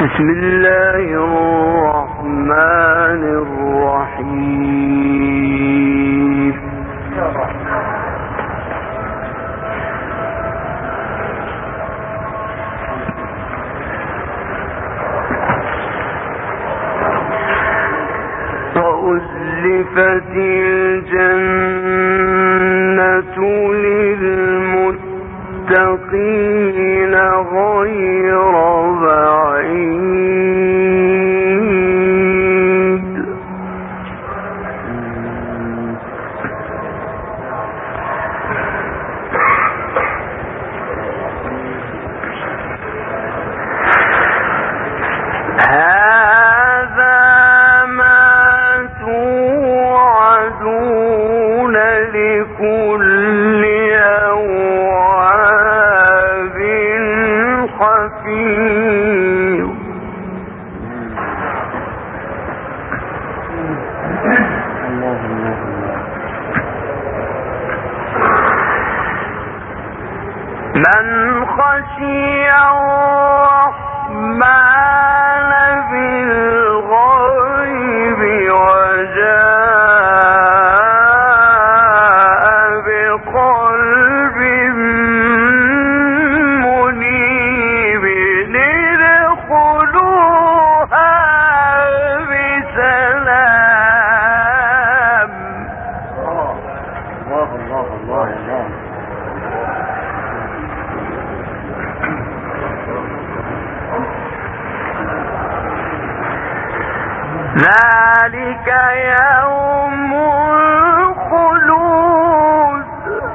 بسم الله الرحمن الرحيم. وأزلفت الجنة للمتقين غير بعيد. هذا ما توعدون لكل أواب حفيظ. من خشي الرحمن بالغيب وجاء بقلب منيب ادخلوها بسلام. الله الله الله الله. ذلك يوم الخلود.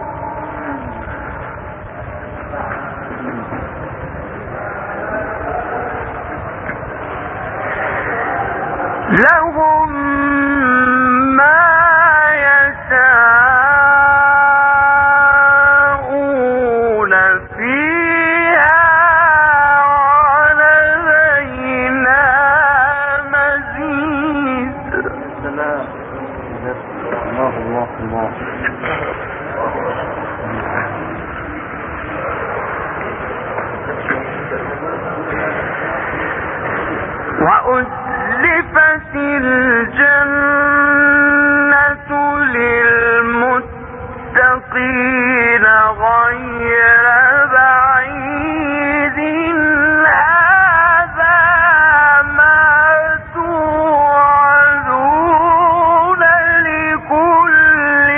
لهم ما يشاءون فيها ولدينا مزيد. الله الله الله. وأزلفت الجنة للمتقين غير بعيد. هذا ما توعدون لكل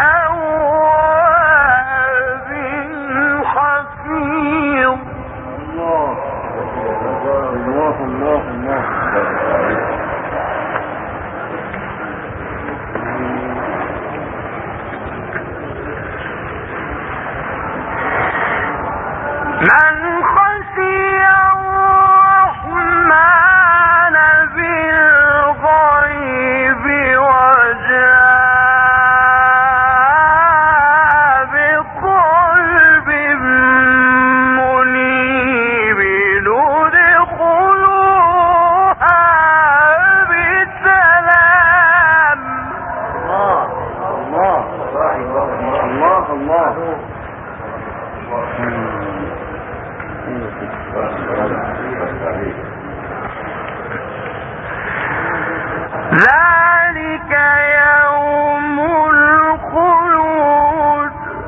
أواب حفيظ. الله الله الله الله. من خشي الرحمن بالغيب وجاء بقلب منيب ادخلوها بسلام. الله الله الله الله. ذلك يوم الخلود.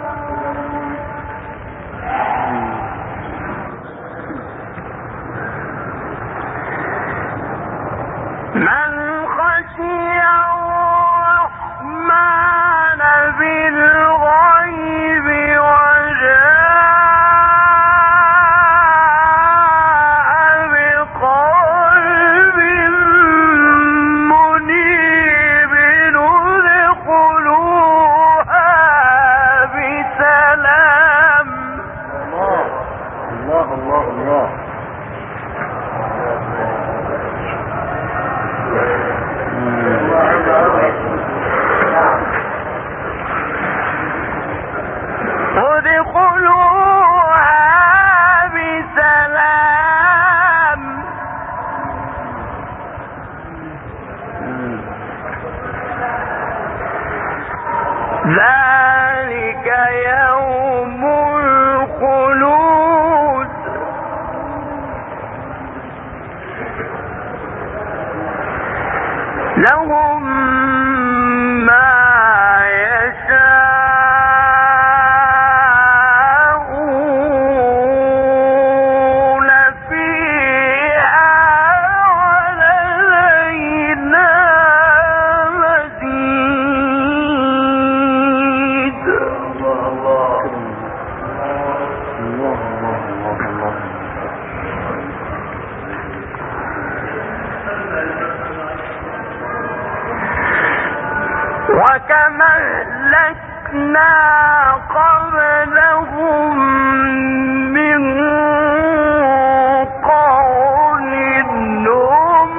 من خشي الرحمن بالغيب لهم ما يشاءون فيها ولدينا مزيد. وكما أهلكنا قبلهم من قرن هم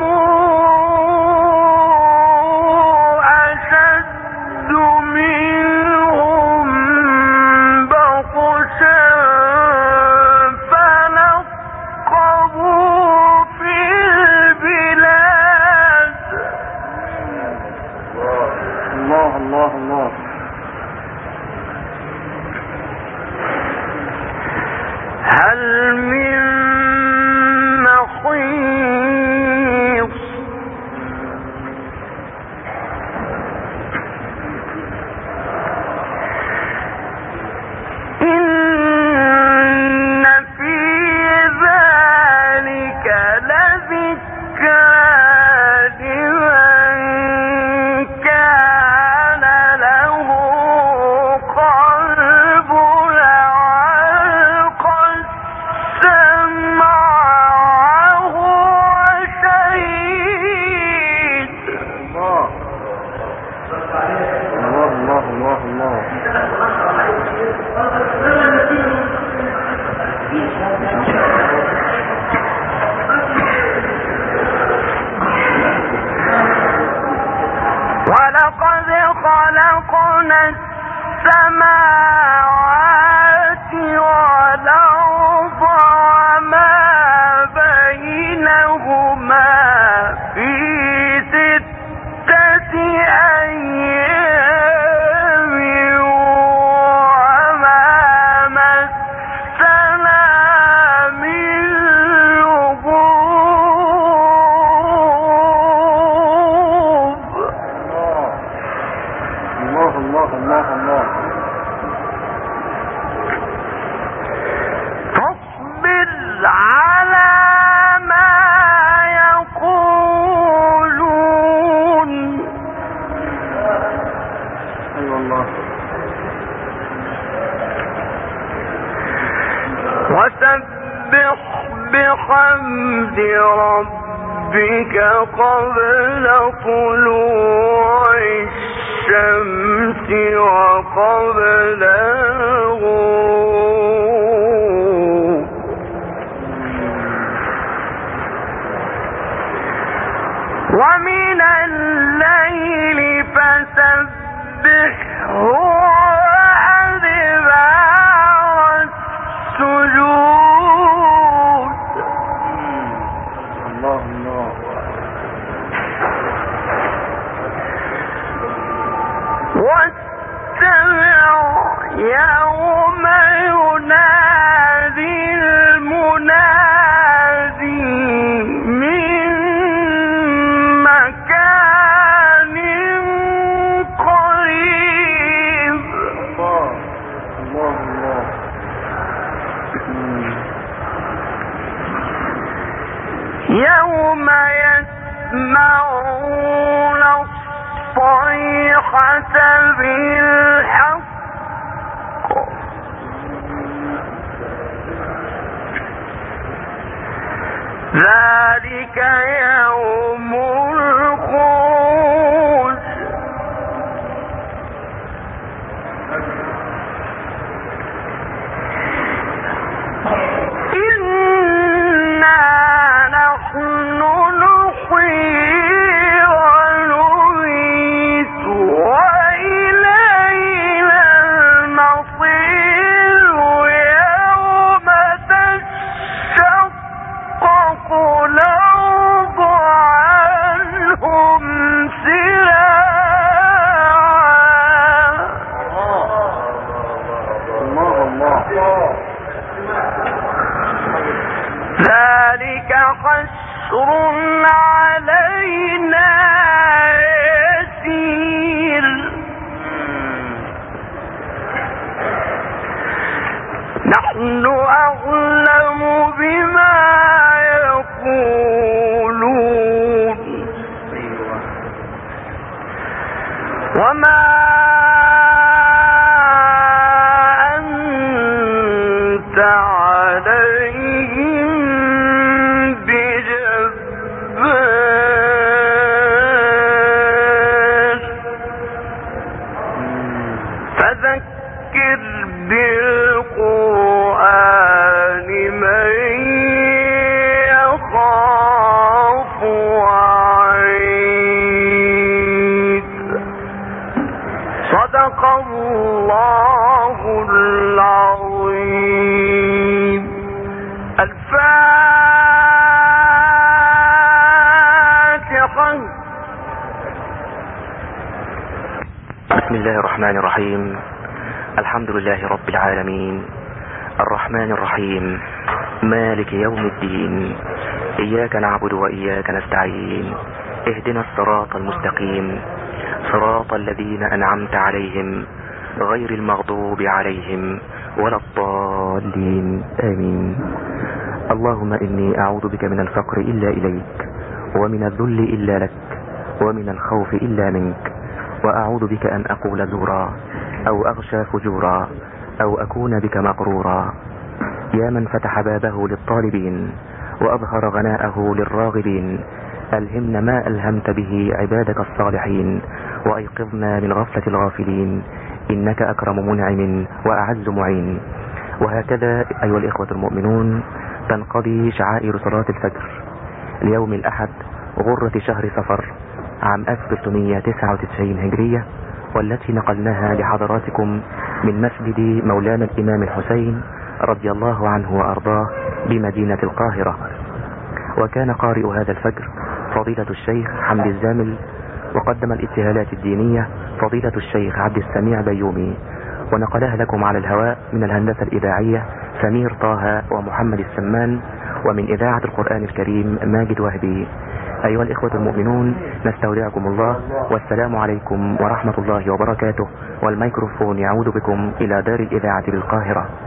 أشد منهم بطشا فنقبوا في البلاد. الله الله الله. هل من محيص. إن في ذلك لذكرى لمن كان له قلب ألقى السمع وهو شهيد. الله الله الله الله. ولقد خلقنا السماوات والأرض وما بينهما في 6 أيام وما مسنا من لغوب. الله الله الله الله. فاصبر على ما يقولون. أيوة الله. وسبح بحمد ربك قبل طلوع الشمس وقبل الغروب. ومن الليل فسبحه وأدبار السجود. الله الله. واستمع يوم ينادي المنادي من مكان قريب. الله الله الله. يوم يسمعون الصيحة بالحق ذلك يوم الخروج. إنا نحن نحيي ونميت وإلينا المصير. يوم تشقق الأرض عنهم سراعا. ذلك حشر علينا نحن أعلم بما يقولون وما أنت عليهم بجبار فذكر بالقرآن من يخاف وعيد صدق الله العظيم. الفاتحة. بسم الله الرحمن الرحيم. الحمد لله رب العالمين الرحمن الرحيم مالك يوم الدين إياك نعبد وإياك نستعين اهدنا الصراط المستقيم صراط الذين أنعمت عليهم غير المغضوب عليهم ولا الضالين آمين. اللهم إني أعوذ بك من الفقر إلا إليك ومن الذل إلا لك ومن الخوف إلا منك وأعوذ بك أن أقول زورا أو أغشى فجورا أو أكون بك مغرورا. يا من فتح بابه للطالبين وأظهر غناءه للراغبين ألهمنا ما ألهمت به عبادك الصالحين وأيقظنا من غفلة الغافلين إنك أكرم منعم وأعز معين. وهكذا أيها الإخوة المؤمنون تنقضي شعائر صلاة الفجر اليوم الأحد غرة شهر صفر عام 1399 هجرية، والتي نقلناها لحضراتكم من مسجد مولانا الإمام الحسين رضي الله عنه وأرضاه بمدينة القاهرة. وكان قارئ هذا الفجر فضيلة الشيخ حمد الزامل، وقدم الابتهالات الدينية فضيلة الشيخ عبد السميع بيومي، ونقلها لكم على الهواء من الهندسة الإذاعية سمير طه ومحمد السمان، ومن إذاعة القرآن الكريم ماجد وهبي. أيها الإخوة المؤمنون نستودعكم الله والسلام عليكم ورحمة الله وبركاته، والميكروفون يعود بكم إلى دار الإذاعة بالقاهرة.